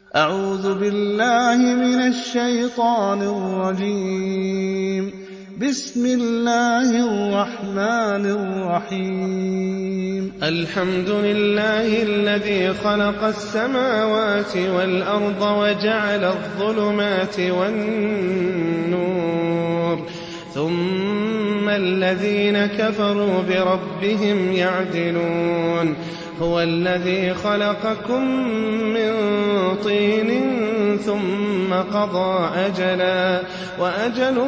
أعوذ بالله من الشيطان الرجيم. بسم الله الرحمن الرحيم. الحمد لله الذي خلق السماوات والأرض وجعل الظلمات والنور، ثم الذين كفروا بربهم يعدلون. هو الذي خلقكم من طين ثم قضى أجلا، وأجل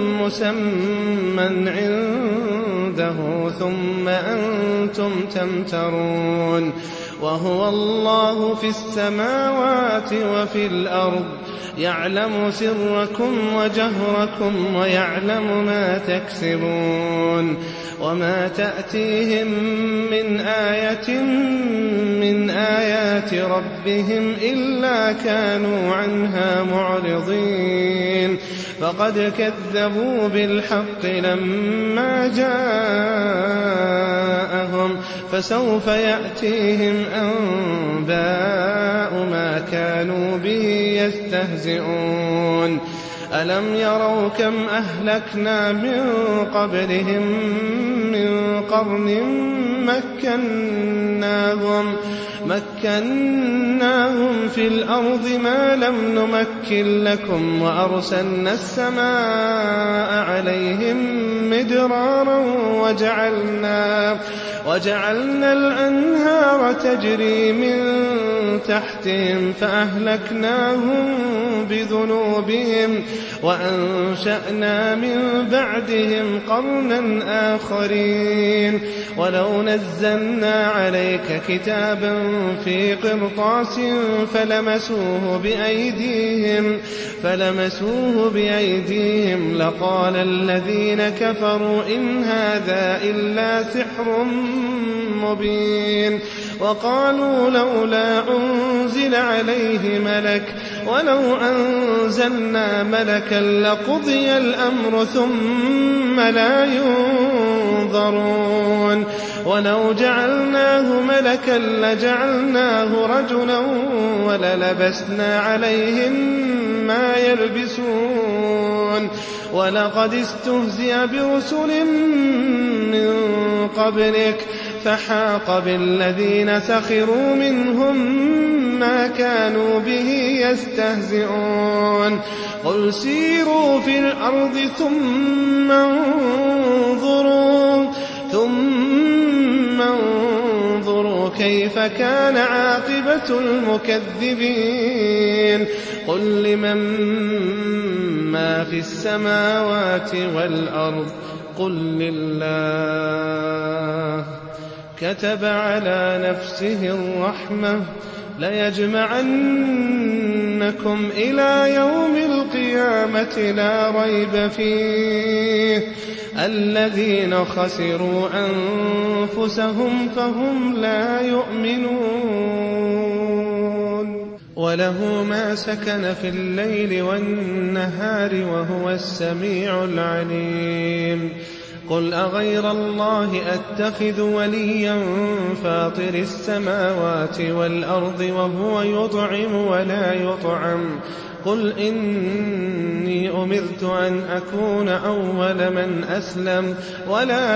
مسمى عنده، ثم أنتم تمترون. وهو الله في السماوات وفي الأرض، يعلم سركم وجهركم ويعلم ما تكسبون. وما تأتيهم من آية من آيات ربهم إلا كانوا عنها معرضين. فقد كذبوا بالحق لما جاءهم، فسوف يأتيهم أنباء ما كانوا به يستهزئون. ألم يروا كم أهلكنا من قبلهم من قرن مكناهم في الأرض ما لم نمكن لكم، وأرسلنا السماء عليهم مدرارا وجعلنا الأنهار تجري من تحتهم، فأهلكناهم بذنوبهم وأنشأنا من بعدهم قرنا آخرين. ولو نزلنا عليك كتابا في قرطاس فلمسوه بأيديهم لقال الذين كفروا إن هذا إلا سحر مبين. وقالوا لولا أنزل عليه ملك، ولو أنزلنا ملكا لقضي الأمر ثم لا ينظرون. ولو جعلناه ملكا لجعلناه رجلا وللبسنا عليهم ما يلبسون. ولقد استهزئ برسل من قبلك فحاق بالذين سخروا منهم ما كانوا به يستهزئون. قل سيروا في الأرض ثم انظروا كيف كان عاقبة المكذبين. قل لمن ما في السماوات والأرض، قل لله. كتب على نفسه الرحمة ليجمعنكم إلى يوم القيامة لا ريب فيه. الذين خسروا أنفسهم فهم لا يؤمنون. وله ما سكن في الليل والنهار وهو السميع العليم. قل أغير الله أتخذ وليا فاطر السماوات والأرض وهو يطعم ولا يطعم. قل إني أمرت أن أكون أول من أسلم ولا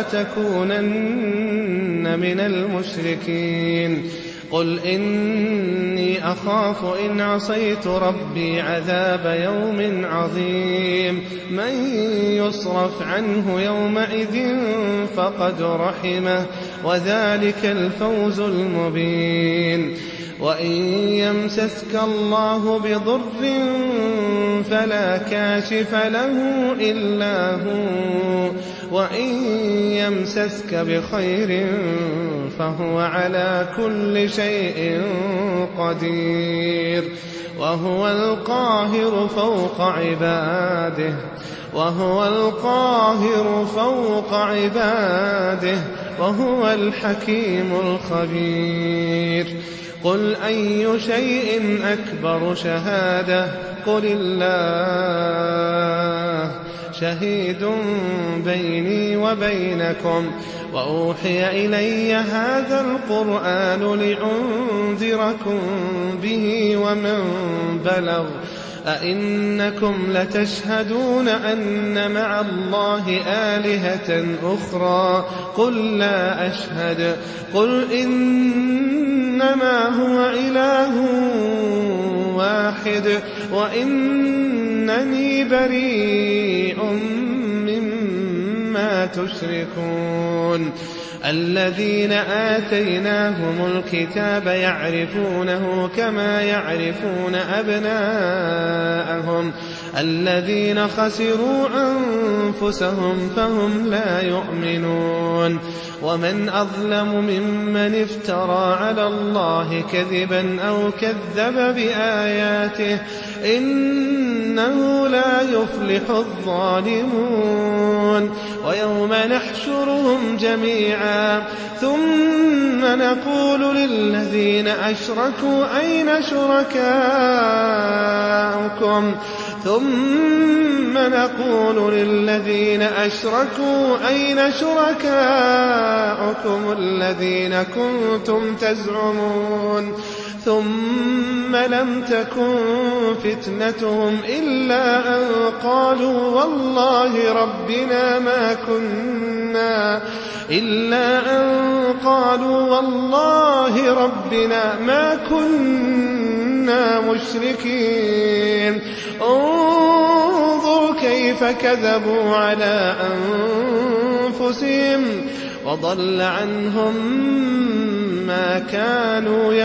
تكونن من المشركين. قل إني أخاف إن عصيت ربي عذاب يوم عظيم. من يصرف عنه يومئذ فقد رحمه، وذلك الفوز المبين. وإن يمسسك الله بضر فلا كاشف له إلا هو، وإن يمسسك بخير فهو على كل شيء قدير. وهو القاهر فوق عباده وهو الحكيم الخبير. قل أي شيء أكبر شهادة؟ قل الله شهيد بيني وبينكم. وأوحي إلي هذا القرآن لأنذركم به ومن بلغ أئنكم لتشهدون أن مع الله آلهة أخرى قل لا أشهد قل إنما هو إله واحد وإنني بريء مما تشركون الذين آتيناهم الكتاب يعرفونه كما يعرفون أبناءهم الذين خسروا أنفسهم فهم لا يؤمنون ومن أظلم ممن افترى على الله كذبا أو كذب بآياته إنه لا يفلح الظالمون ويوم نحشرهم جميعا ثم نقول للذين أشركوا أين شركاؤكم الذين كنتم تزعمون ثم لم تكن فتنتهم إلا أن قالوا والله ربنا ما كنا مشركين انظر كيف كذبوا على أنفسهم وضل عنهم ما كانوا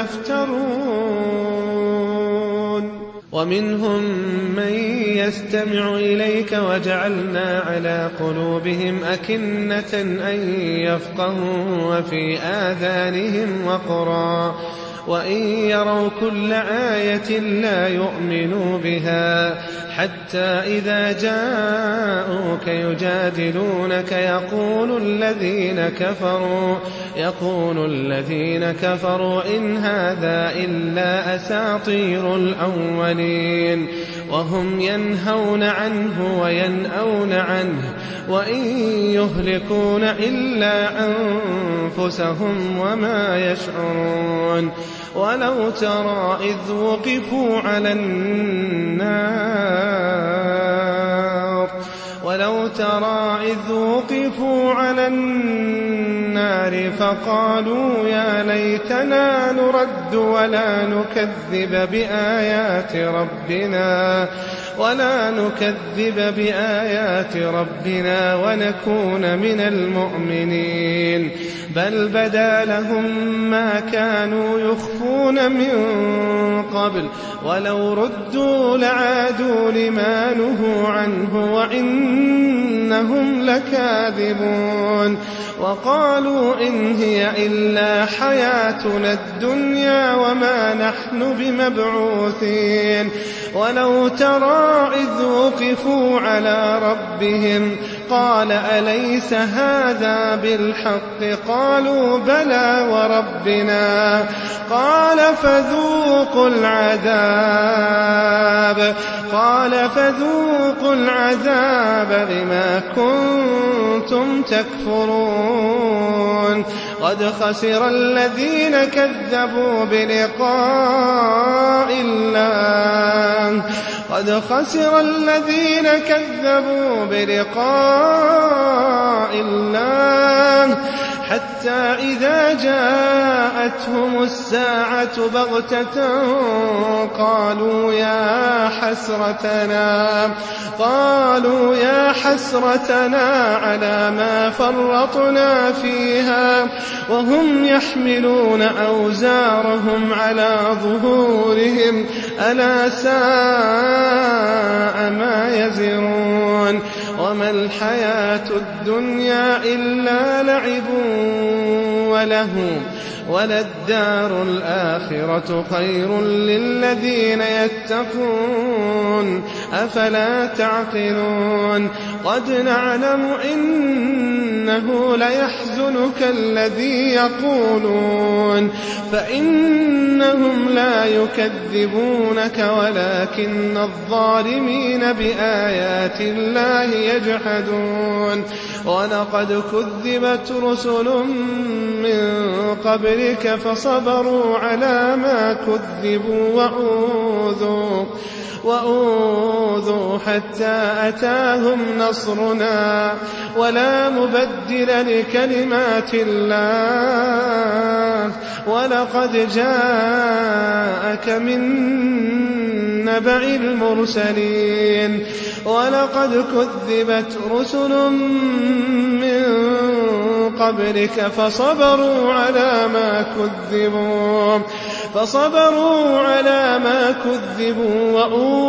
يفترون ومنهم من يستمع إليك وجعلنا على قلوبهم أكنة أن يفقهوا وفي آذانهم وقرا وإن يروا كل آية لا يؤمنوا بها حتى إذا جاءوك يجادلونك يقول الذين كفروا إن هذا إلا أساطير الأولين وهم ينهون عنه وينأون عنه وإن يهلكون إلا أنفسهم وما يشعرون ولو ترى إذ وقفوا على النار فقالوا يا ليتنا نرد ولا نكذب بآيات ربنا ونكون من المؤمنين بل بدا لهم ما كانوا يخفون من قبل ولو ردوا لعادوا لما نهوا عنه وإنهم لكاذبون وقالوا إن هي إلا حياتنا الدنيا وما نحن بمبعوثين ولو ترى إذ وقفوا على ربهم قال أليس هذا بالحق قالوا بلى وربنا قال فذوقوا العذاب بما كنتم تكفرون قد خسر الذين كذبوا بلقاء الله حتى إذا جاءتهم الساعة بغتة قالوا يا حسرتنا على ما فرطنا فيها وهم يحملون أوزارهم على ظهورهم ألا ساء ما يزرون وما الحياة الدنيا إلا لعب ولهو وللدار الآخرة خير للذين يتقون أفلا تعقلون قد نعلم إنه ليحزنك الذي يقولون فإنهم لا يكذبونك ولكن الظالمين بآيات الله يجحدون ولقد كذبت رسل من قبلك فصبروا على ما كذبوا وأوذوا حتى أتاهم نصرنا ولا مبدل لكلمات الله ولقد جاءك من نبأ المرسلين ولقد كذبت رسل من قبلك فصبروا على ما كذبوا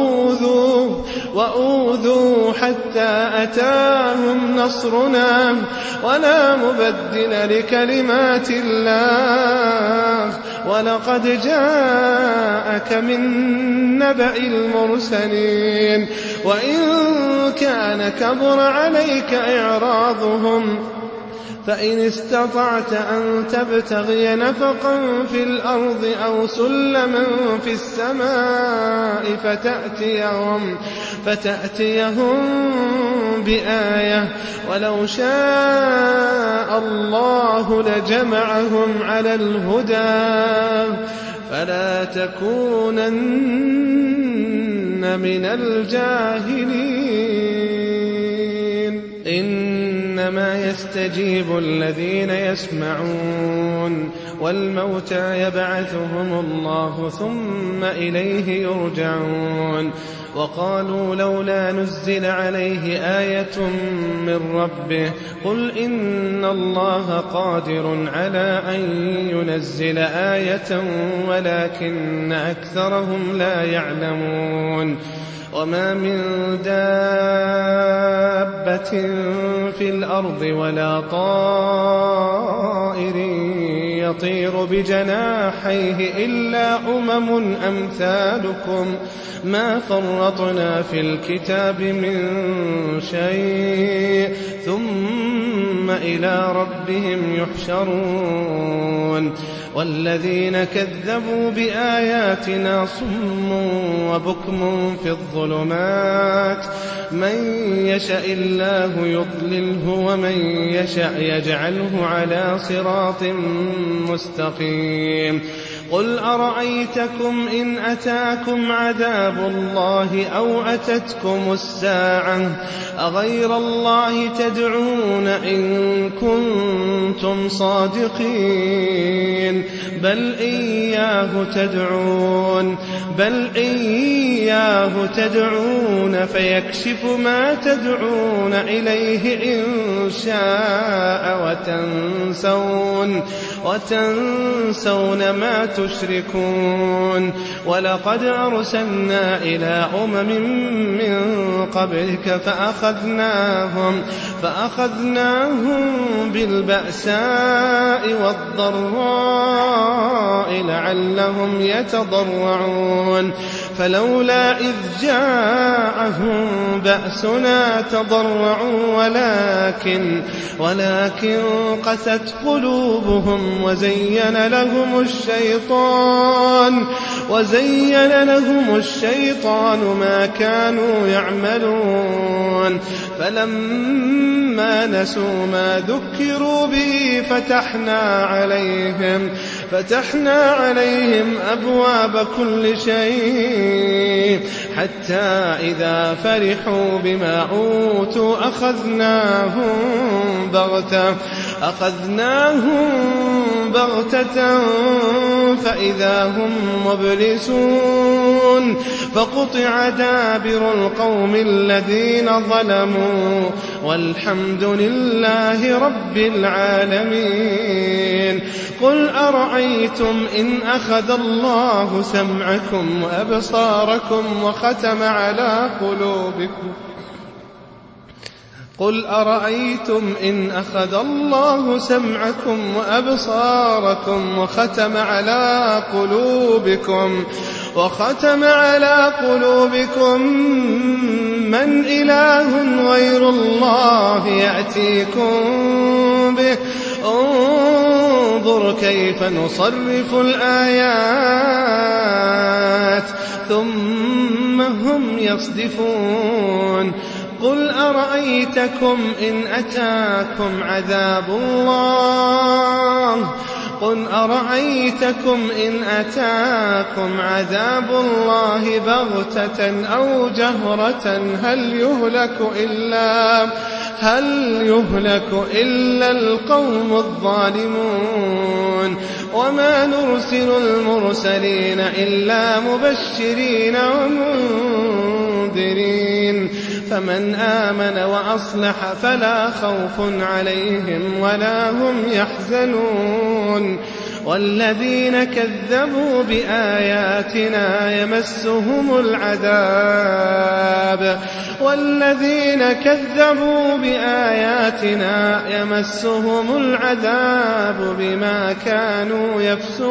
وأوذوا حتى أتاهم نصرنا ولا مبدل لكلمات الله ولقد جاءك من نبأ المرسلين وإن كان كبر عليك إعراضهم فإن استطعت أن تبتغي نفقا في الأرض أو سلما في السماء فتأتيهم بآية ولو شاء الله لجمعهم على الهدى فلا تكونن من الجاهلين إنما يستجيب الذين يسمعون والموتى يبعثهم الله ثم إليه يرجعون وقالوا لولا نزل عليه آية من ربه قل إن الله قادر على أن ينزل آية ولكن أكثرهم لا يعلمون وما من دابة في الأرض ولا طائر يطير بجناحيه إلا أمم أمثالكم ما فرطنا في الكتاب من شيء ثم إلى ربهم يحشرون والذين كذبوا بآياتنا صم وبكم في الظلمات من يشاء الله يضلله ومن يشاء يجعله على صراط مستقيم قل أرأيتكم إن أتاكم عذاب الله أو أتتكم الساعة أغير الله تدعون إن كنتم صادقين بل إياه تدعون فيكشف ما تدعون إليه إن شاء وتنسون ما تشركون ولقد أرسلنا إلى أمم من قبلك فأخذناهم بالبأساء والضراء لعلهم يتضرعون فلولا إذ جاءهم بأسنا تضرعوا ولكن قست قلوبهم وزين لهم الشيطان ما كانوا يعملون فلما نسوا ما ذكروا به فتحنا عليهم أبواب كل شيء حتى إذا فرحوا بما أوتوا أخذناهم بغتة فإذا هم مبلسون فقطع دابر القوم الذين ظلموا والحمد لله رب العالمين قل أرأيتم إن أخذ الله سمعكم وأبصاركم وختم على قلوبكم قل أرأيتم إن أخذ الله سمعكم وأبصاركم وختم على قلوبكم وختم على قلوبكم من إله غير الله يأتيكم به انظر كيف نصرف الآيات ثم هم يصدفون قل أرأيتكم إن أتاكم عذاب الله بغتة أو جهرة هل يهلك إلا القوم الظالمون وما نرسل المرسلين إلا مبشرين ومنذرين فمن آمن وأصلح فلا خوف عليهم ولا هم يحزنون والذين كذبوا بآياتنا يمسهم العذاب بما كانوا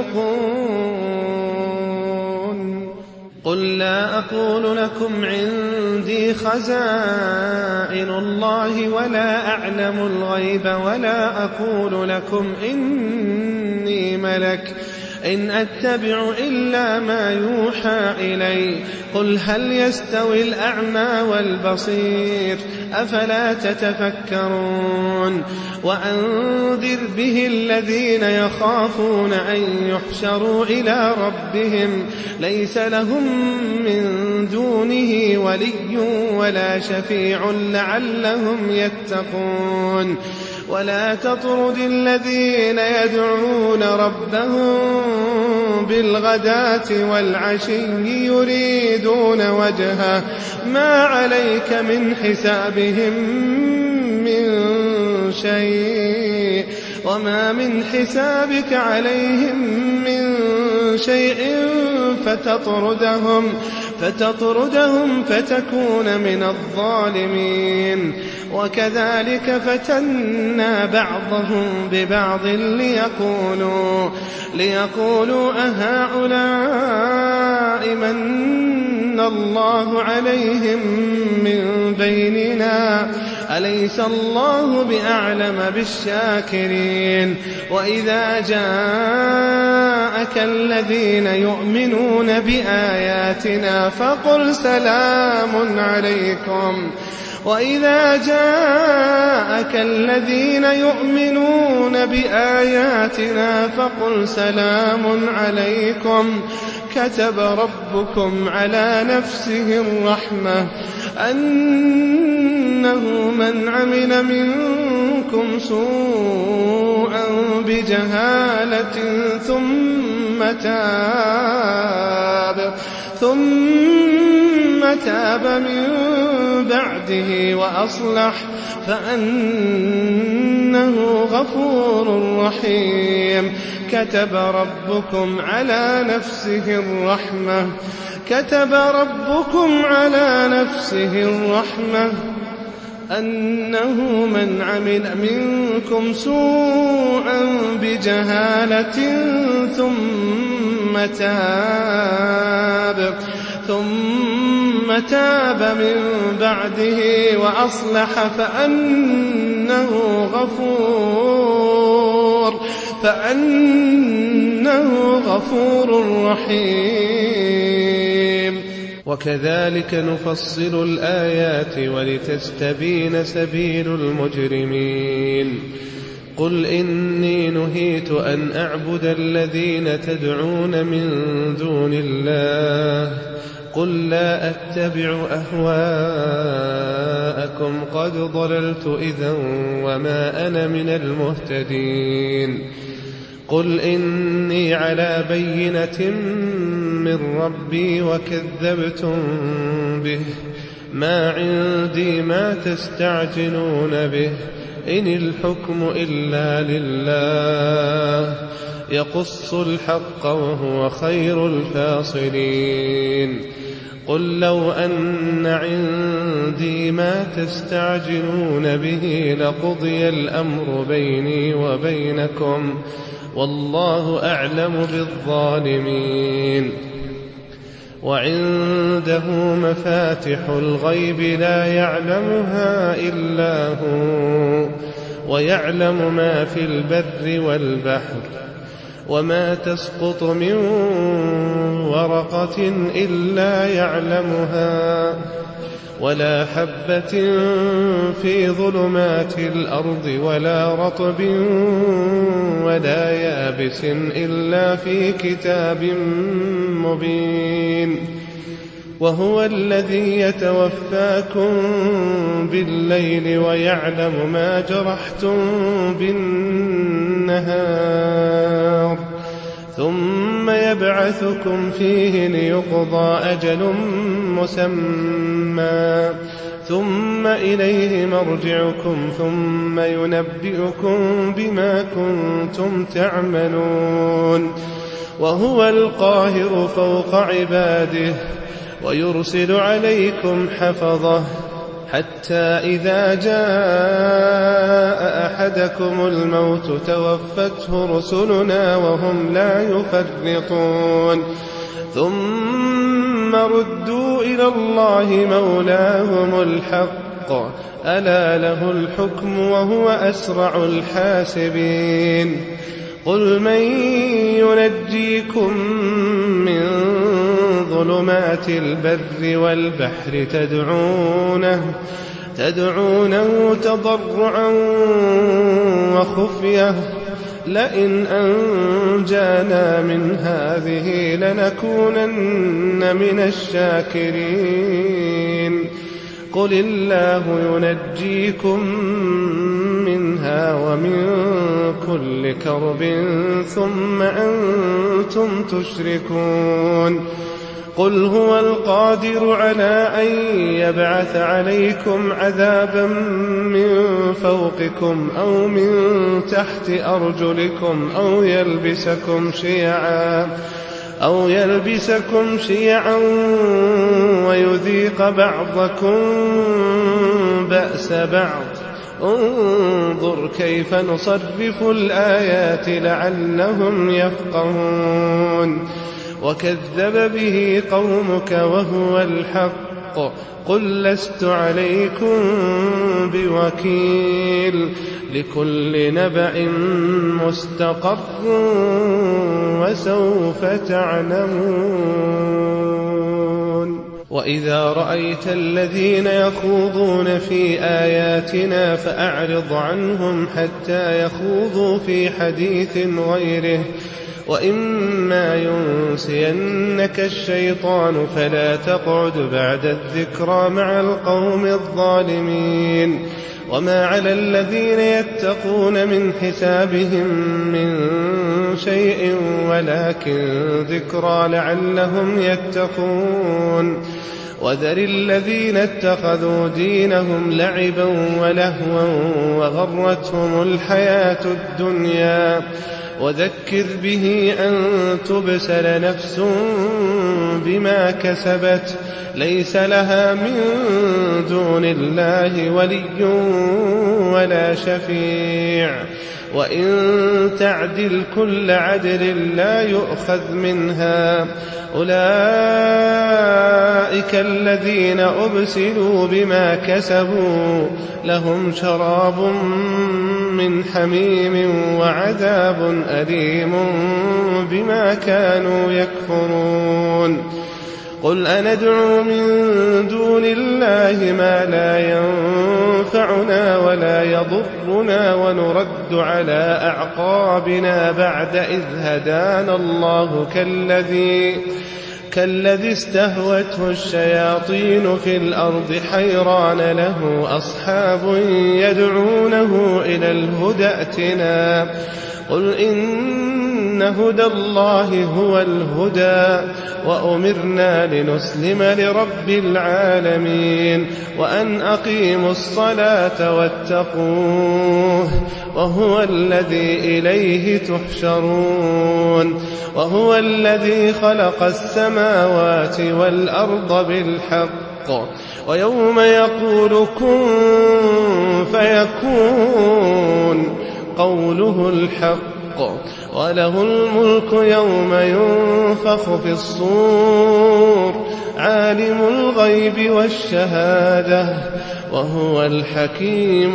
يفسقون قل لا أقول لكم عندي خزائن الله ولا أعلم الغيب ولا أقول لكم إني ملك إن أتبع إلا ما يوحى إلي قل هل يستوي الأعمى والبصير أفلا تتفكرون وأنذر به الذين يخافون أن يحشروا إلى ربهم ليس لهم من دونه ولي ولا شفيع لعلهم يتقون ولا تطرد الذين يدعون ربهم بالغداة والعشي يريدون وجهه ما عليك من حسابهم من شيء وما من حسابك عليهم من شيء فتطردهم فتكون من الظالمين وكذلك فتنا بعضهم ببعض ليقولوا أهؤلاء من الله عليهم من بيننا أليس الله بأعلم بالشاكرين وإذا جاءك الذين يؤمنون بآياتنا فقل سلام عليكم كتب ربكم على نفسه الرحمة أنه من عمل منكم سوءا بجهالة ثم تاب من بعده وأصلح فأنه غفور رحيم كتب ربكم على نفسه الرحمة أنه من عمل منكم سوءا بجهالة ثم تاب من بعده وأصلح فأنه غفور رحيم وكذلك نفصل الآيات ولتستبين سبيل المجرمين قل إني نهيت أن أعبد الذين تدعون من دون الله قل لا أتبع أهواءكم قد ضللت إذا وما أنا من المهتدين قل إني على بينة من ربي وكذبتم به ما عندي ما تستعجلون به إن الحكم إلا لله يقص الحق وهو خير الفاصلين قل لو أن عندي ما تستعجلون به لقضي الأمر بيني وبينكم والله أعلم بالظالمين وعنده مفاتح الغيب لا يعلمها إلا هو ويعلم ما في البر والبحر وما تسقط من ورقة إلا يعلمها ولا حبة في ظلمات الأرض ولا رطب ولا يابس إلا في كتاب مبين وهو الذي يتوفاكم بالليل ويعلم ما جرحتم بالنهار ثم يبعثكم فيه ليقضى أجل مسمى ثم إليه مرجعكم ثم ينبئكم بما كنتم تعملون وهو القاهر فوق عباده ويرسل عليكم حفظه حتى إذا جاء أحدكم الموت توفته رسلنا وهم لا يفرطون ثم ردوا إلى الله مولاهم الحق ألا له الحكم وهو أسرع الحاسبين قل من ينجيكم من ظلمات البر والبحر تدعونه تضرعا وخفية لئن أنجانا من هذه لنكونن من الشاكرين قل الله ينجيكم منها ومن كل كرب ثم أنتم تشركون قل هو القادر على أن يبعث عليكم عذابا من فوقكم أو من تحت أرجلكم أو يلبسكم شيعا ويذيق بعضكم بأس بعض انظر كيف نصرف الآيات لعلهم يفقهون وكذب به قومك وهو الحق قل لست عليكم بوكيل لكل نبأ مستقر وسوف تعلمون وإذا رأيت الذين يخوضون في آياتنا فأعرض عنهم حتى يخوضوا في حديث غيره وإما ينسينك الشيطان فلا تقعد بعد الذكرى مع القوم الظالمين وما على الذين يتقون من حسابهم من شيء ولكن ذكرى لعلهم يتقون وذر الذين اتخذوا دينهم لعبا ولهوا وغرتهم الحياة الدنيا وذكر به أن تبسل نفس بما كسبت ليس لها من دون الله ولي ولا شفيع وإن تعدل كل عدل لا يؤخذ منها أولئك الذين أبسلوا بما كسبوا لهم شراب من حميم وعذاب أليم بما كانوا يكفرون قل أندعو من دون الله ما لا ينفعنا ولا يضرنا ونرد على أعقابنا بعد إذ هدانا الله كالذي استهوته الشياطين في الأرض حيران له أصحاب يدعونه إلى الهدى ائتنا قل إن هدى الله هو الهدى وأمرنا لنسلم لرب العالمين وأن أقيموا الصلاة واتقوه وهو الذي إليه تحشرون وهو الذي خلق السماوات والأرض بالحق ويوم يقول كن فيكون قوله الحق وله الملك يوم ينفخ في الصور عالم الغيب والشهادة وهو الحكيم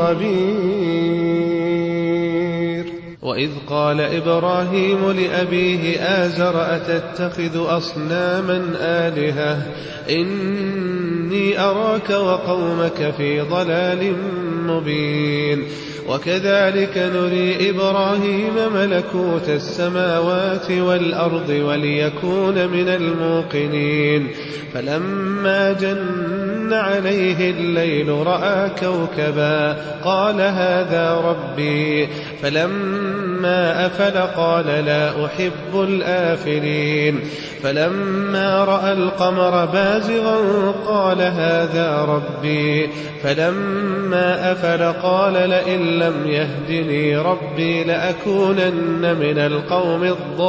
الخبير. وإذ قال إبراهيم لأبيه آزر أتتخذ أصناما آلهة إني أراك وقومك في ضلال مبين. وكذلك نري إبراهيم ملكوت السماوات والأرض وليكون من الموقنين. فلما جن عليه الليل رأى كوكبا قال هذا ربي فلما أفل قال لا أحب الآفلين. فلما رأى القمر بازغا قال هذا ربي فلما أفل قال لئن لم يهدني ربي لأكونن من القوم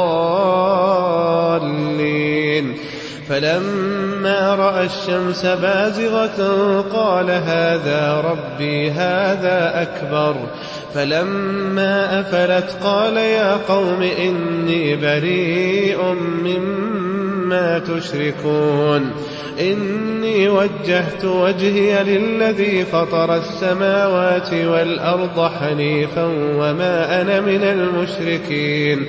الضالين. فلما رأى الشمس بازغة قال هذا ربي هذا أكبر. فلما أفلت قال يا قوم إني بريء مما تشركون إني وجهت وجهي للذي فطر السماوات والأرض حنيفا وما أنا من المشركين.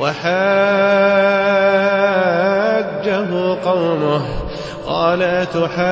وحاجه قومه قال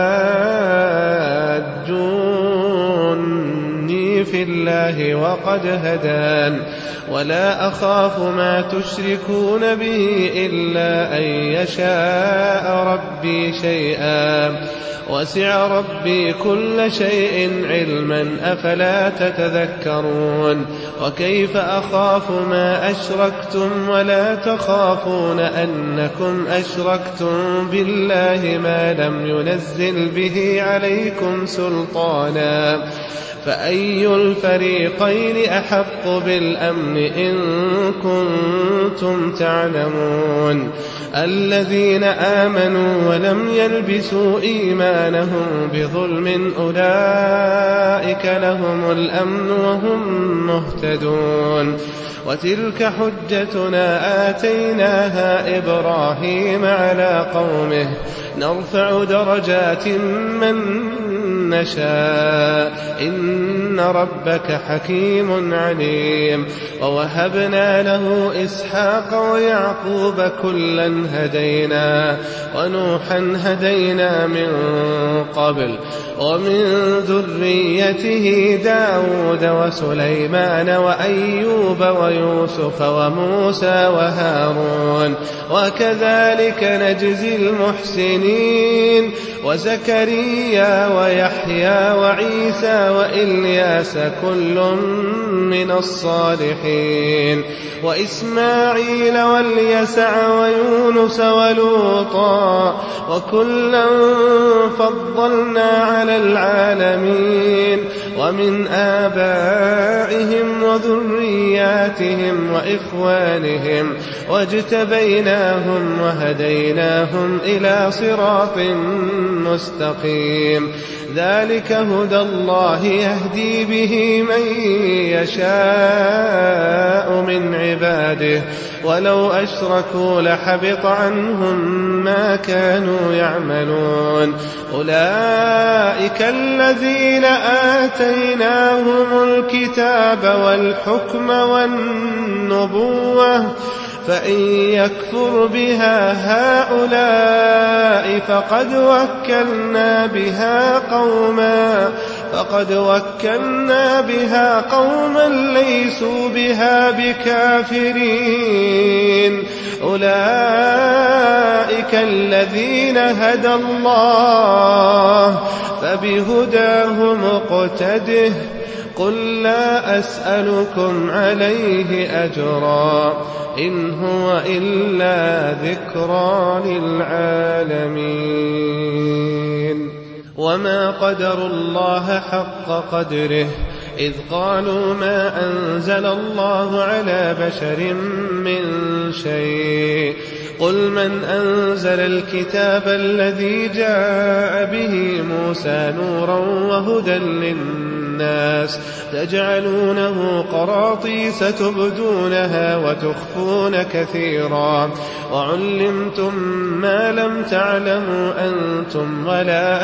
تحاجوني في الله وقد هدان ولا أخاف ما تشركون به إلا أن يشاء ربي شيئا وسع ربي كل شيء علما أفلا تتذكرون. وكيف أخاف ما أشركتم ولا تخافون أنكم أشركتم بالله ما لم ينزل به عليكم سلطانا فأي الفريقين أحق بالأمن إن كنتم تعلمون. الذين آمنوا ولم يلبسوا إيمانهم بظلم أولئك لهم الأمن وهم مهتدون. وتلك حجتنا آتيناها إبراهيم على قومه نرفع درجات من نشاء إن ربك حكيم عليم. ووهبنا له إسحاق ويعقوب كلا هدينا ونوحا هدينا من قبل ومن ذريته داود وسليمان وأيوب ويوسف وموسى وهارون وكذلك نجزي المحسنين. وزكريا ويحيى وعيسى وإلياس كل من الصالحين وإسماعيل واليسع ويونس ولوطا وكلا فضلنا على العالمين. ومن آبائهم وذرياتهم وإخوانهم واجتبيناهم وهديناهم إلى صراط مستقيم. ذلك هدى الله يهدي به من يشاء من عباده ولو أشركوا لحبط عنهم ما كانوا يعملون. أولئك الذين آتيناهم الكتاب والحكم والنبوة فإن يكفر بها هؤلاء فقد وكلنا بها قوما ليسوا بها بكافرين. أولئك الذين هدى الله فبهداه مقتده. قل لا أسألكم عليه أجرا إن هو إلا ذكرى للعالمين. وما قدروا الله حق قدره إذ قالوا ما أنزل الله على بشر من شيء. قل من أنزل الكتاب الذي جاء به موسى نورا وهدى للناس الناس تجعلونه قراطيس تبدونها وتخفون كثيرا وعلمتم ما لم تعلموا أنتم ولا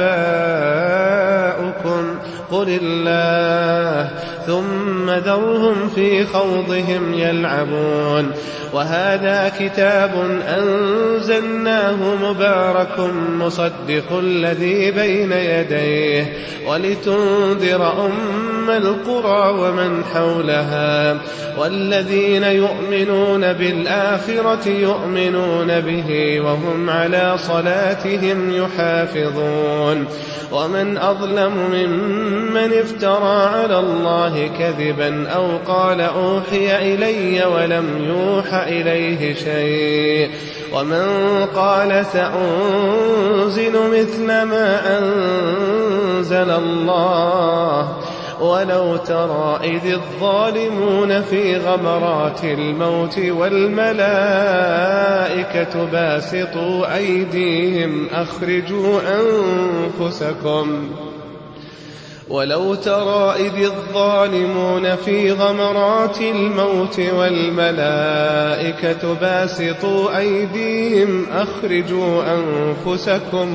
آباؤكم قل الله ثم ذرهم في خوضهم يلعبون وهذا كتاب أنزلناه مبارك مصدق الذي بين يديه ولتنذر أم القرى ومن حولها والذين يؤمنون بالآخرة يؤمنون به وهم على صلاتهم يحافظون ومن أظلم ممن افترى على الله كذبا أو قال أوحي إلي ولم يوح إليه شيء ومن قال سأنزل مثل ما أنزل الله ولو ترى إذ الظالمون في غمرات الموت والملائكة باسطوا أيديهم أخرجوا أنفسكم ولو ترى إذ الظالمون في غمرات الموت والملائكة باسطوا أيديهم أخرجوا أنفسكم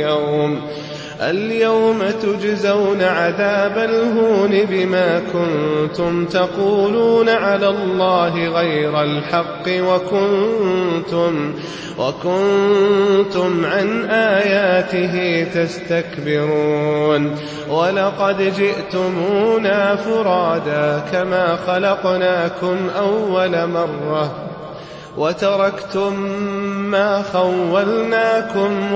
اليوم تجزون عذاب الهون بما كنتم تقولون على الله غير الحق وكنتم عن آياته تستكبرون ولقد جئتمونا فرادا كما خلقناكم أول مرة وتركتم ما خولناكم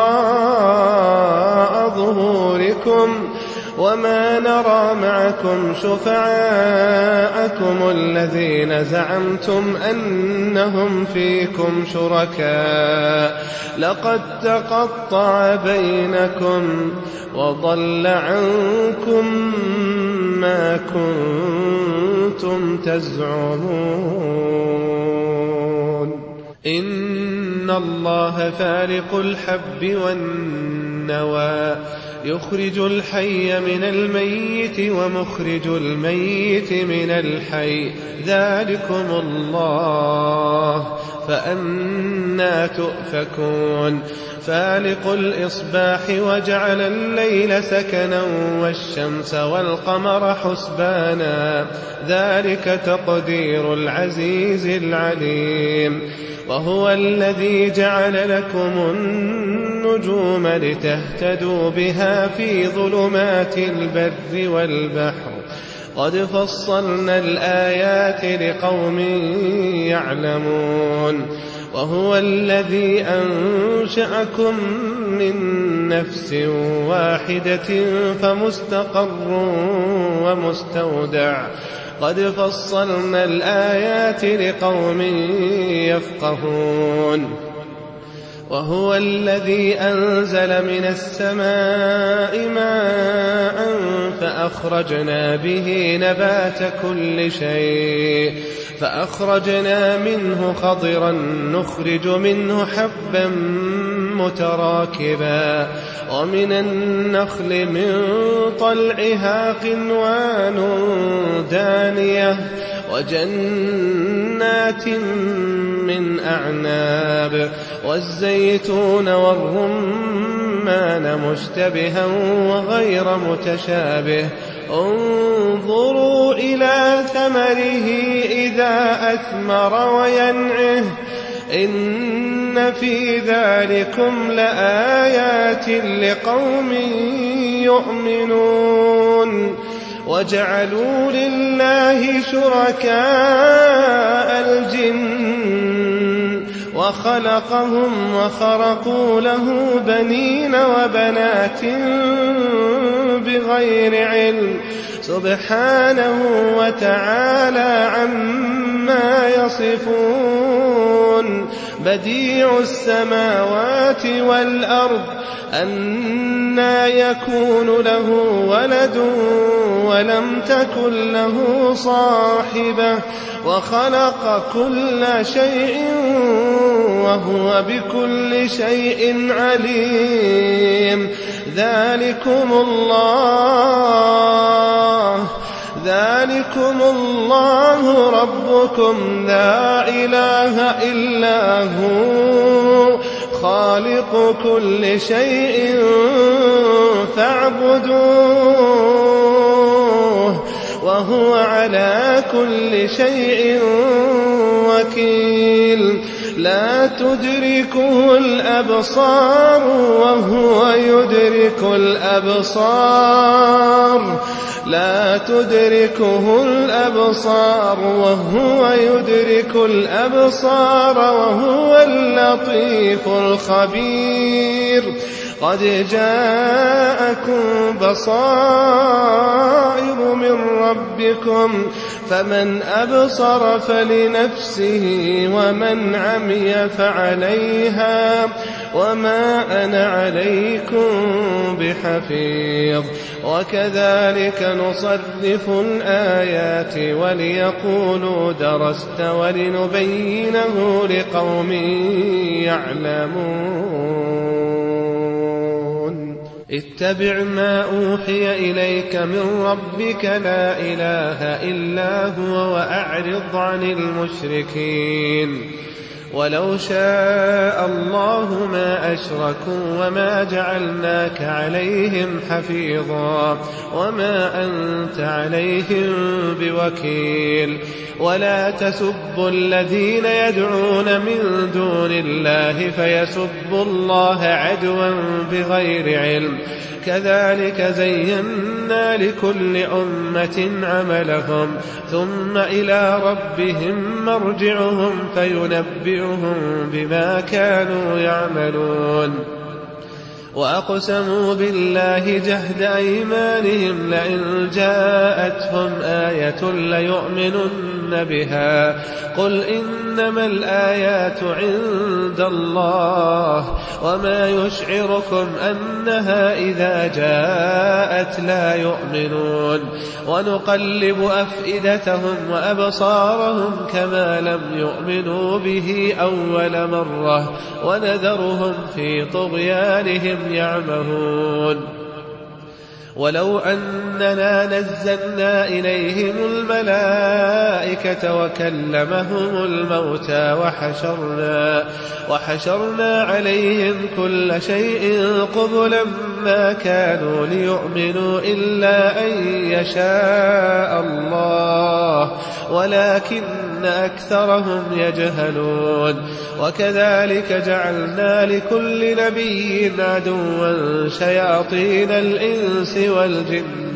وراء ظهوركم وما نرى معكم شفعاءكم الذين زعمتم أنهم فيكم شركاء لقد تقطع بينكم وضل عنكم ما كنتم تزعمون إن الله فالق الحب والنوى يخرج الحي من الميت ومخرج الميت من الحي ذلكم الله فأنى تؤفكون فالق الإصباح وجعل الليل سكنا والشمس والقمر حسبانا ذلك تقدير العزيز العليم وهو الذي جعل لكم النجوم لتهتدوا بها في ظلمات البر والبحر قد فصلنا الآيات لقوم يعلمون وهو الذي أنشأكم من نفس واحدة فمستقر ومستودع قد فصلنا الآيات لقوم يفقهون وهو الذي أنزل من السماء ماء فأخرجنا به نبات كل شيء فأخرجنا منه خضرا نخرج منه حبا متراكبا ومن النخل من طلعها قنوان دانية وجنات من أعناب والزيتون والرمان مشتبها وغير متشابه انظروا إلى ثمره إذا أثمر وينعه إن في ذلكم لآيات لقوم يؤمنون وجعلوا لله شركاء الجن وخلقهم وخرقوا له بنين وبنات بغير علم سبحانه وتعالى عما يصفون بديع السماوات والأرض أنى يكون له ولد ولم تكن له صاحبة وخلق كل شيء وهو بكل شيء عليم. ذلكم الله ربكم لا إله إلا هو خالق كل شيء فاعبدوه وهو على كل شيء وكيل. لا تدركه الأبصار وهو يدرك الأبصار لا تدركه الأبصار وهو يدرك الأبصار وهو اللطيف الخبير. قد جاءكم بصائر من ربكم فمن أبصر فلنفسه ومن عمي فعليها وما أنا عليكم بحفيظ. وكذلك نصرف الآيات وليقولوا درست ولنبينه لقوم يعلمون. اتبع ما أوحي إليك من ربك لا إله إلا هو وأعرض عن المشركين. ولو شاء الله ما أشركوا وما جعلناك عليهم حفيظا وما أنت عليهم بوكيل. ولا تسبوا الذين يدعون من دون الله فيسبوا الله عدوا بغير علم. كذلك زينا لكل أمة عملهم ثم إلى ربهم مرجعهم فينبئهم بما كانوا يعملون. وأقسموا بالله جهد أيمانهم لئن جاءتهم آية ليؤمنن بها قل إنما الآيات عند الله وما يشعركم أنها إذا جاءت لا يؤمنون. ونقلب أفئدتهم وأبصارهم كما لم يؤمنوا به أول مرة ونذرهم في طغيانهم يعمهون. ولو أننا نزلنا إليهم الملائكة وكلمهم الموتى وحشرنا عليهم كل شيء قبلا ما كانوا ليؤمنوا إلا أن يشاء الله ولكن أكثرهم يجهلون. وكذلك جعلنا لكل نبي عدوا شياطين الإنس والجن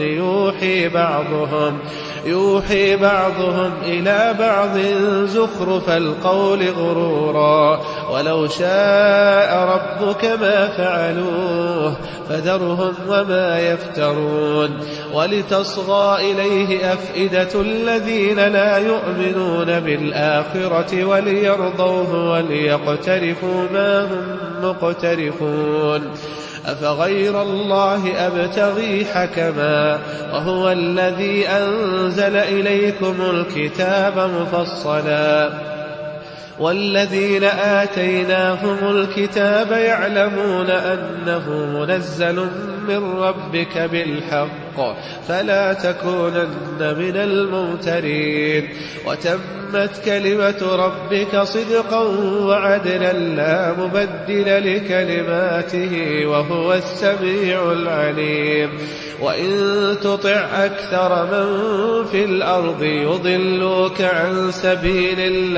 يوحي بعضهم إلى بعض زخرف القول غرورا. ولو شاء ربك ما فعلوه فذرهم وما يفترون. ولتصغى إليه أفئدة الذين لا يؤمنون بالآخرة وليرضوه وليقترفوا ما هم مقترفون. أفغير الله أبتغي حكما وهو الذي أنزل إليكم الكتاب مفصلا والذين آتيناهم الكتاب يعلمون أنه منزل من ربك بالحق فلا تكونن من الممترين. وتمت كلمة ربك صدقا وعدلا لا مبدل لكلماته وهو السميع العليم. وإن تطع أكثر من في الأرض يضلوك عن سبيل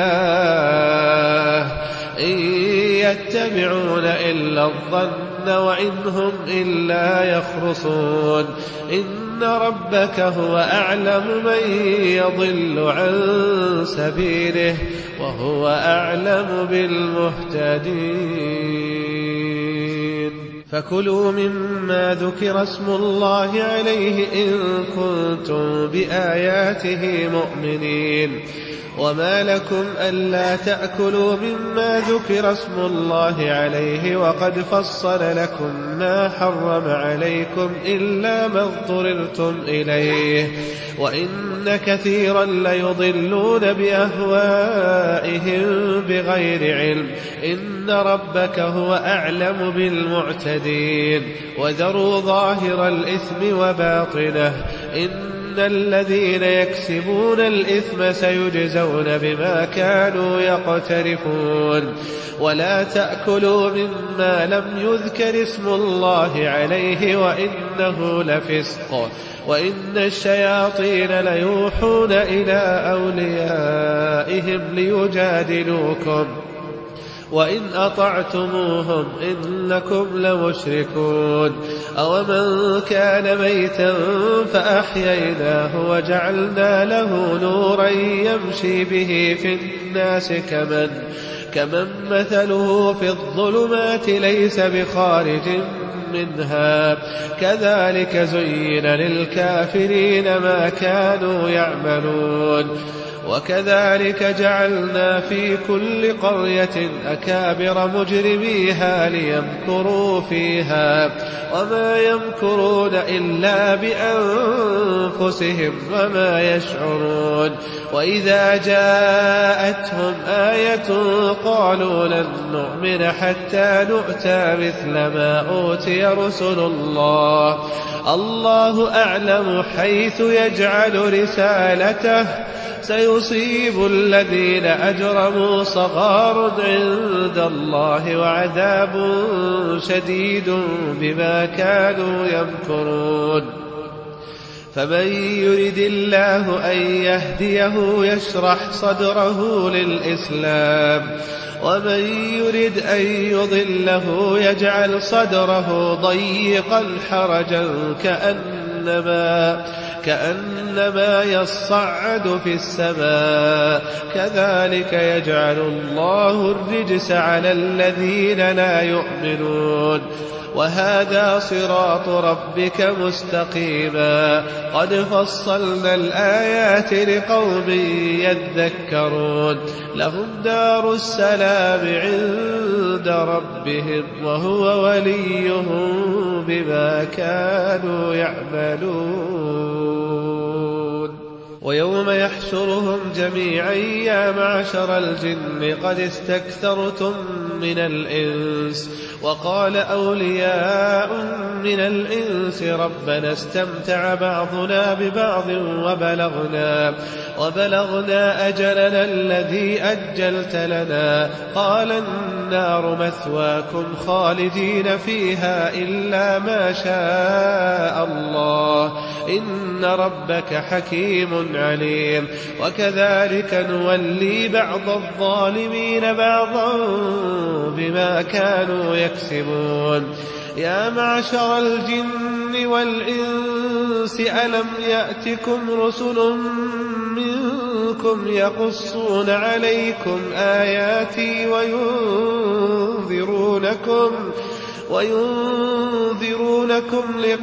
الله إن يتبعون إلا الظن وإن هم إلا يخرصون. إن ربك هو أعلم من يضل عن سبيله وهو أعلم بالمهتدين. فكلوا مما ذكر اسم الله عليه إن كنتم بآياته مؤمنين. وما لكم ألا تأكلوا مما ذكر اسم الله عليه وقد فصل لكم ما حرم عليكم إلا ما اضطررتم إليه وإن كثيرا ليضلون بأهوائهم بغير علم إن ربك هو أعلم بالمعتدين. وذروا ظاهر الإثم وباطنه إن الذين يكسبون الإثم سيجزون بما كانوا يقترفون. ولا تأكلوا مما لم يذكر اسم الله عليه وإنه لفسق وإن الشياطين ليوحون إلى أوليائهم ليجادلوكم وإن أطعتموهم إنكم لمشركون. أومن كان ميتا فأحييناه وجعلنا له نورا يمشي به في الناس كمن مثله في الظلمات ليس بخارج منها كذلك زين للكافرين ما كانوا يعملون. وكذلك جعلنا في كل قرية أكابر مجرميها ليمكروا فيها وما يمكرون إلا بأنفسهم وما يشعرون. وإذا جاءتهم آية قالوا لن نؤمن حتى نؤتى مثل ما أوتي رسل الله الله أعلم حيث يجعل رسالته سيصيب الذين أجرموا صغار عند الله وعذاب شديد بما كانوا يمكرون. فمن يرد الله أن يهديه يشرح صدره للإسلام ومن يرد أن يضله يجعل صدره ضيقا حرجا كأنما يصعد في السماء كذلك يجعل الله الرجس على الذين لا يؤمنون. وهذا صراط ربك مستقيما قد فصلنا الآيات لقوم يذكرون. لهم دار السلام عند ربهم وهو وليهم بما كانوا يعملون. ويوم يحشرهم جميعا يا معشر الجن قد استكثرتم من الإنس وقال أولياء من الإنس ربنا استمتع بعضنا ببعض وبلغنا أجلنا الذي أجلت لنا قال النار مثواكم خالدين فيها إلا ما شاء الله إن ربك حكيم عليم. وكذلك نولي بعض الظالمين بعضا بما كانوا يكسبون. يا معشر الجن والإنس ألم يأتكم رسل منكم يقصون عليكم آياتي وينذرونكم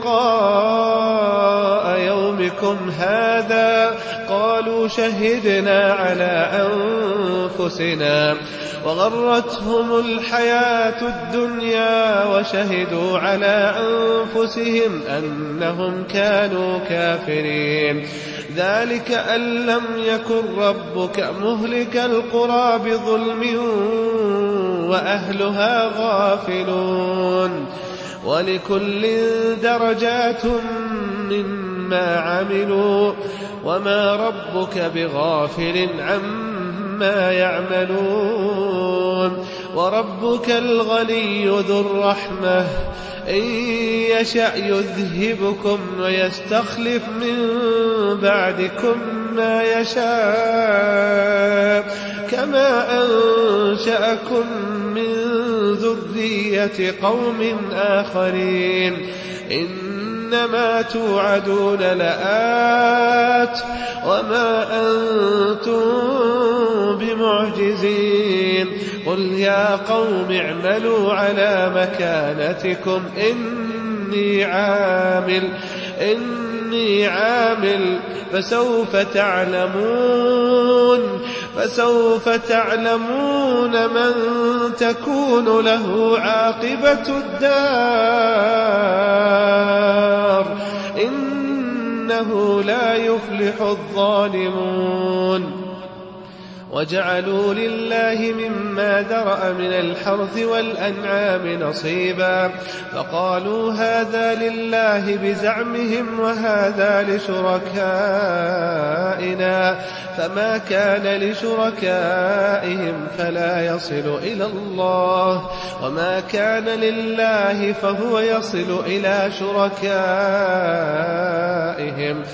لقاء يومكم هذا قالوا شهدنا على أنفسنا وغرتهم الحياة الدنيا وشهدوا على أنفسهم أنهم كانوا كافرين. ذلك أن لم يكن ربك مهلك القرى بظلم وأهلها غافلون. ولكل درجات مما عملوا وما ربك بغافل عما يعملون. وربك الغني ذو الرحمة إن يشأ يذهبكم ويستخلف من بعدكم ما يشاء كما أنشأكم من ذرية قوم آخرين إن إنما توعدون لآت وما أنتم بمعجزين قل يا قوم اعملوا على مكانتكم إني عامل فسوف تعلمون من تكون له عاقبة الدار إنه لا يفلح الظالمون وجعلوا لله مما ذرأ من الحرث والأنعام نصيبا فقالوا هذا لله بزعمهم وهذا لشركائنا فما كان لشركائهم فلا يصل إلى الله وما كان لله فهو يصل إلى شركائهم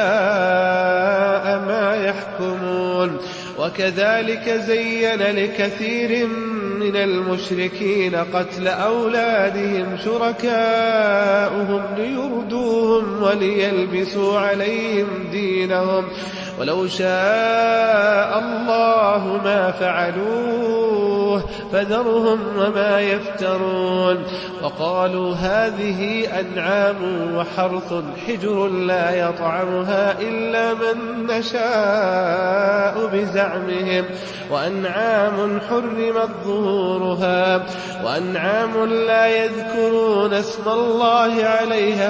ساء ما يحكمون وكذلك زين لكثير من المشركين قتل أولادهم شركاؤهم ليردوهم وليلبسوا عليهم دينهم ولو شاء الله ما فعلوه فذرهم وما يفترون وقالوا هذه أنعام وحرث حجر لا يطعمها إلا من نشاء بزعمهم وأنعام حرمت ظهورها وأنعام لا يذكرون اسم الله عليها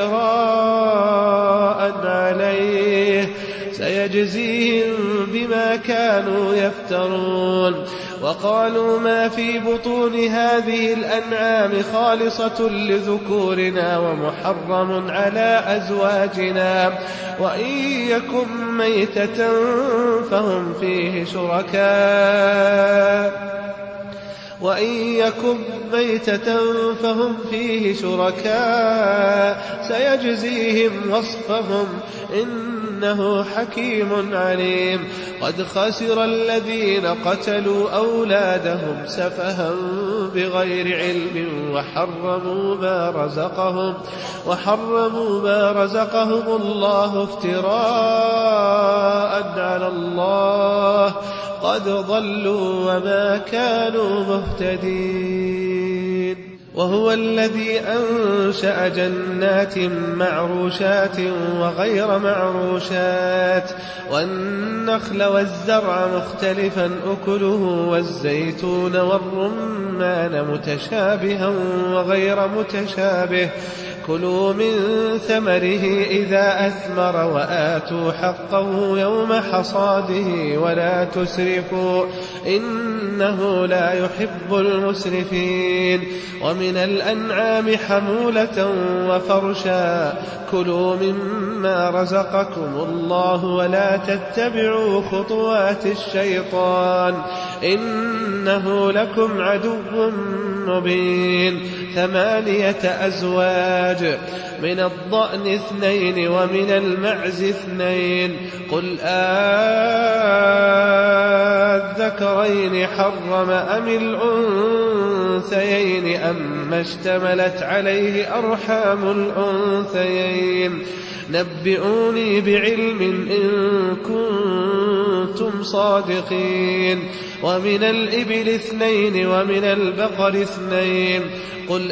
افتراء عليه سيجزيهم بما كانوا يفترون وقالوا ما في بطون هذه الأنعام خالصة لذكورنا ومحرم على أزواجنا وإن يكن ميتة فهم فيه شركاء سيجزيهم وصفهم إنه حكيم عليم قد خسر الذين قتلوا أولادهم سفها بغير علم وحرموا ما رزقهم الله افتراء على الله قد ضلوا وما كانوا مهتدين وهو الذي أنشأ جنات معروشات وغير معروشات والنخل والزرع مختلفا أكله والزيتون والرمان متشابها وغير متشابه كلوا من ثمره إذا أثمر وآتوا حقه يوم حصاده ولا تسرفوا إنه لا يحب المسرفين ومن الأنعام حمولة وفرشا كلوا مما رزقكم الله ولا تتبعوا خطوات الشيطان إنه لكم عدو مبين 8 أزواج من الضأن 2 ومن المعز 2 قل الذكرين حرم أم الأنثيين أما اشتملت عليه أرحام الأنثيين نبئوني بعلم إن كنتم صادقين ومن الإبل 2 ومن البقر 2 قل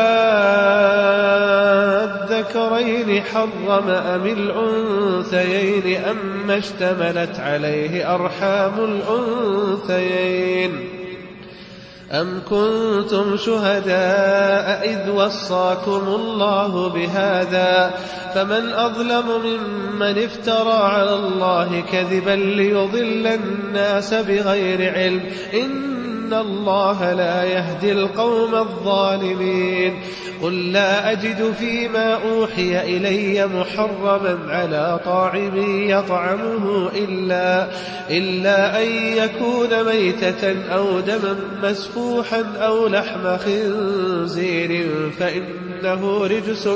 الذكرين حرم أم الأنثيين أما اشتملت عليه أرحام الأنثيين أم كنتم شهداء إذ وصاكم الله بهذا فمن أظلم ممن افترى على الله كذبا ليضل الناس بغير علم إن الله لا يهدي القوم الظالمين قل لا أجد فيما أوحي إلي محرما على طاعم يطعمه إلا أن يكون ميتة أو دما مسفوحا أو لحم خنزير فإنه رجس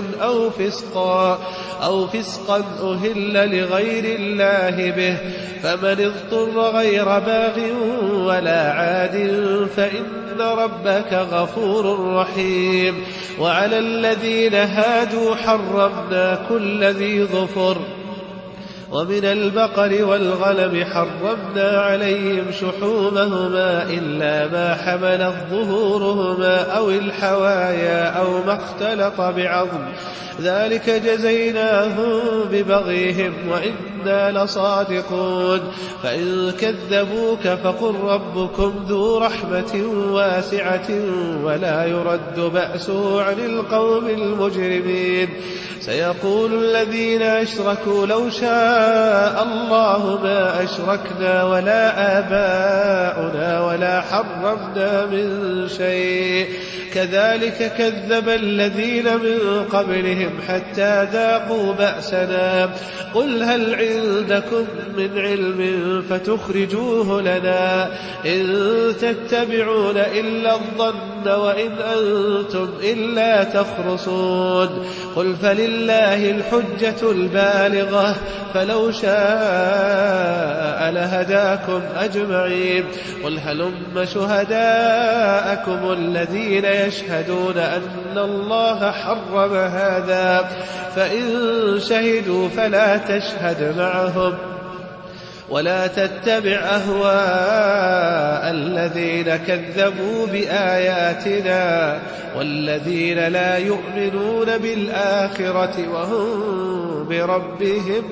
أو فسقا أهل لغير الله به فمن اضطر غير باغ ولا عاد فإن ربك غفور رحيم. وعلى الذين هادوا حرمنا كل ذي ظفر، ومن البقر والغنم حرمنا عليهم شحومهما إلا ما حملت ظهورهما أو الحوايا أو ما اختلط بعظم، ذلك جزيناهم ببغيهم وإنا لصادقون. فإن كذبوك فقل ربكم ذو رحمة واسعة ولا يرد بأسه عن القوم المجرمين. سيقول الذين أشركوا لو شاء الله ما أشركنا ولا آباؤنا ولا حرمنا من شيء، كذلك كذب الذين من قبلهم حتى ذاقوا بأسنا. قل هل عندكم من علم فتخرجوه لنا؟ إن تتبعون إلا الظن وإن أنتم إلا تخرصون. قل فلله الحجة البالغة فلو شاء لهداكم أجمعين. قل هلم شهداءكم الذين يشهدون أن الله حرم هذا، فإن شهدوا فلا تشهد معهم ولا تتبع أهواء الذين كذبوا بآياتنا والذين لا يؤمنون بالآخرة وهم بربهم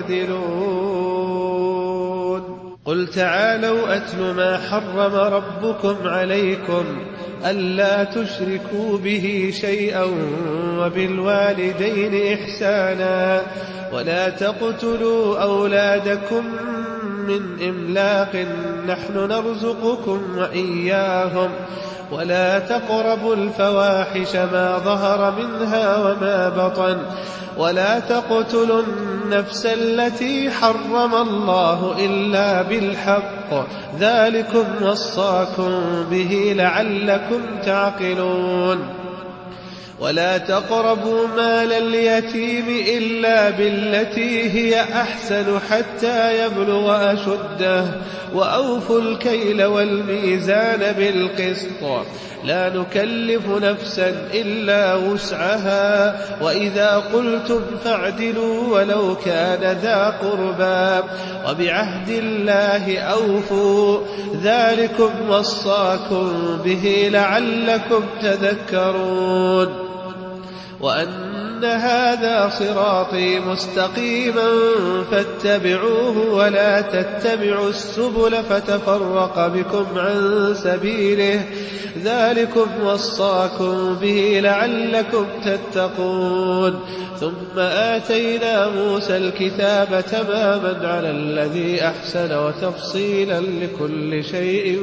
يعدلون. قل تعالوا أتل ما حرم ربكم عليكم ألا تشركوا به شيئا وبالوالدين إحسانا ولا تقتلوا أولادكم من إملاق نحن نرزقكم وإياهم ولا تقربوا الفواحش ما ظهر منها وما بطن ولا تقتلوا النفس التي حرم الله إلا بالحق ذلكم وصاكم به لعلكم تعقلون. ولا تقربوا مال اليتيم إلا بالتي هي أحسن حتى يبلغ أشده وأوفوا الكيل والميزان بالقسط لا نكلف نفسا إلا وسعها وإذا قلتم فاعدلوا ولو كان ذا قربى وبعهد الله أوفوا ذلكم وصاكم به لعلكم تذكرون. وأن هذا صراطي مستقيما فاتبعوه ولا تتبعوا السبل فتفرق بكم عن سبيله ذلكم وصاكم به لعلكم تتقون. ثم آتينا موسى الكتاب تماما على الذي أحسن وتفصيلا لكل شيء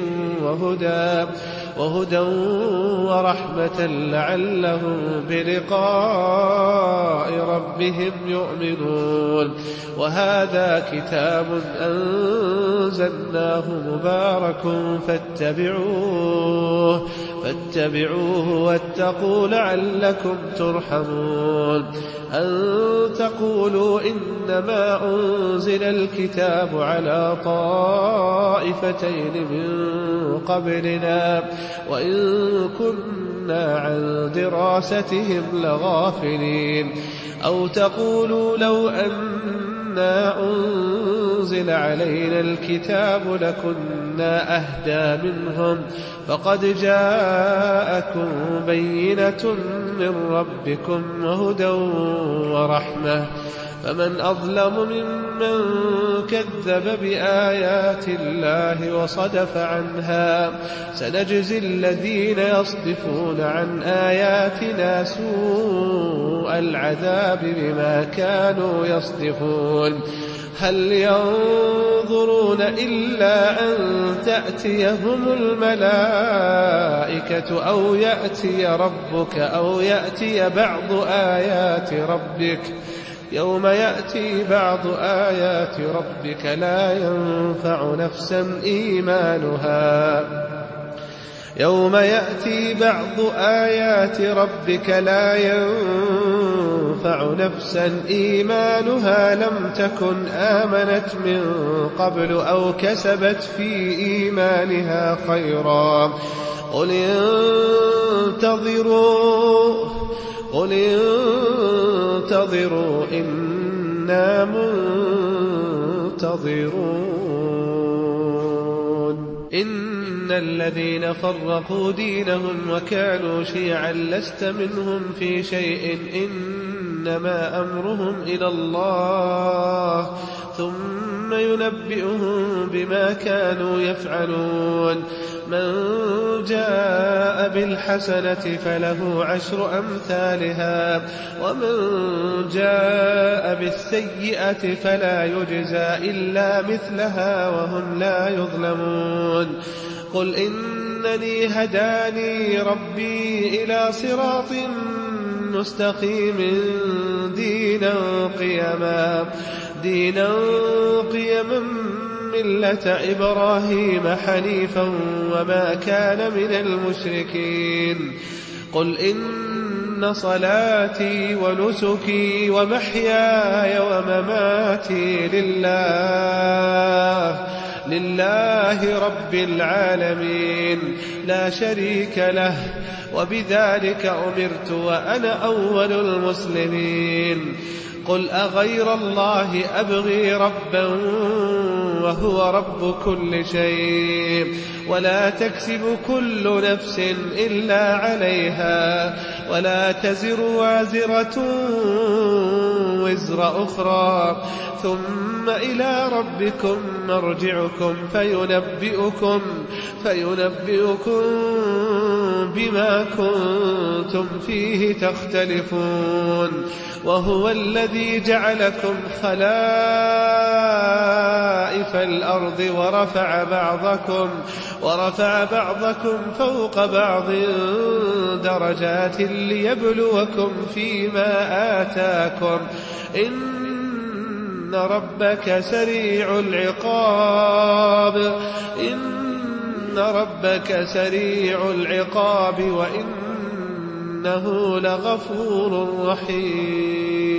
وهدى ورحمة لعلهم بلقاء ربهم يؤمنون. وهذا كتاب أنزلناه مبارك فاتبعوه واتقوا لعلكم ترحمون. أن تقولوا إنما أنزل الكتاب على طائفتين من قبلنا وإن كنا عن دراستهم لغافلين. أو تقولوا لو أنا أنزل علينا الكتاب لكنا أهدى منهم فقد جاءكم بينة من ربكم وهدى ورحمة فمن أظلم ممن كذب بآيات الله وصدف عنها. سنجزي الذين يصدفون عن آياتنا سوء العذاب بما كانوا يصدفون. هل ينظرون إلا أن تأتيهم الملائكة أو يأتي ربك أو يأتي بعض آيات ربك يوم يأتي بعض آيات ربك لا ينفع نفسا إيمانها يوم يأتي بعض آيات ربك لا ينفع نفسا إيمانها لم تكن آمنت من قبل أو كسبت في إيمانها خيرا قل انتظروا إنا منتظرون إن الذين فرقوا دينهم وكانوا شيعا لست منهم في شيء إنما أمرهم إلى الله ثم ينبئهم بما كانوا يفعلون من جاء بالحسنة فله 10 أمثالها ومن جاء بالسيئة فلا يجزى إلا مثلها وهم لا يظلمون قل إنني هداني ربي إلى صراط مستقيم دينا قيما ملة إبراهيم حنيفا وما كان من المشركين قل إن صلاتي ونسكي ومحياي ومماتي لله رب العالمين لا شريك له وبذلك أمرت وأنا أول المسلمين قل أغير الله أبغي ربا وهو رب كل شيء ولا تكسب كل نفس إلا عليها ولا تزر وازرة وزر أخرى ثم إلى ربكم مرجعكم فينبئكم بما كنتم فيه تختلفون وهو الذي جعلكم خلائف الأرض ورفع بعضكم فوق بعض درجات ليبلوكم فيما آتاكم إن ربك سريع العقاب وإنه لغفور رحيم